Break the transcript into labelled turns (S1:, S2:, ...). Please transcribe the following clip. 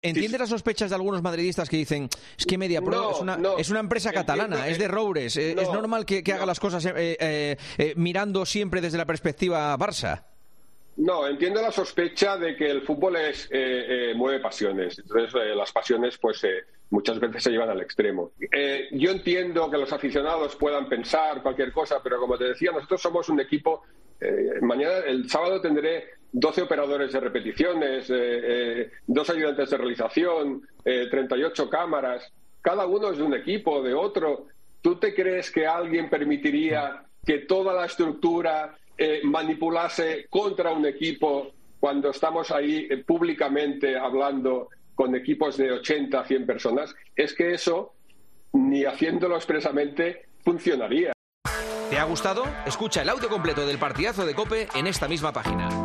S1: ¿Entiendes las sospechas de algunos madridistas que dicen es que Mediapro es una empresa catalana, es de Roures, es normal que haga las cosas mirando siempre desde la perspectiva Barça?
S2: No, entiendo la sospecha de que el fútbol mueve pasiones. Entonces, las pasiones, pues, muchas veces se llevan al extremo. Yo entiendo que los aficionados puedan pensar cualquier cosa, pero como te decía, nosotros somos un equipo. El sábado tendré 12 operadores de repeticiones, 2 ayudantes de realización, 38 cámaras. Cada uno es de un equipo, de otro. ¿Tú te crees que alguien permitiría que toda la estructura manipulase contra un equipo cuando estamos ahí públicamente hablando con equipos de 80 a 100 personas? Es que eso, ni haciéndolo expresamente, funcionaría.
S1: ¿Te ha gustado? Escucha el audio completo del partidazo de COPE en esta misma página.